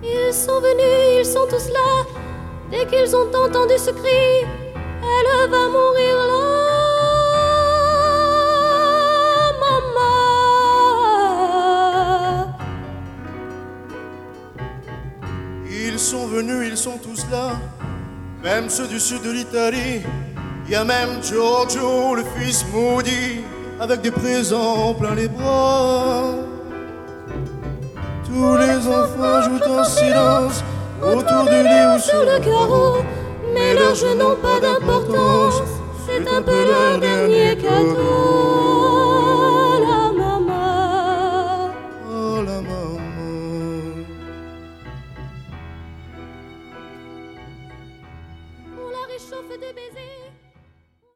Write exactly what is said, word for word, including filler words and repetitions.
Ils sont venus, ils sont tous là. Dès qu'ils ont entendu ce cri, elle va mourir là, maman. Ils sont venus, ils sont tous là, même ceux du sud de l'Italie. Il y a même Giorgio, le fils maudit, avec des présents plein les bras. Tous les enfants jouent en silence autour du lit ou sur le carreau, mais leurs jeux n'ont pas d'importance, c'est un peu leur dernier cadeau.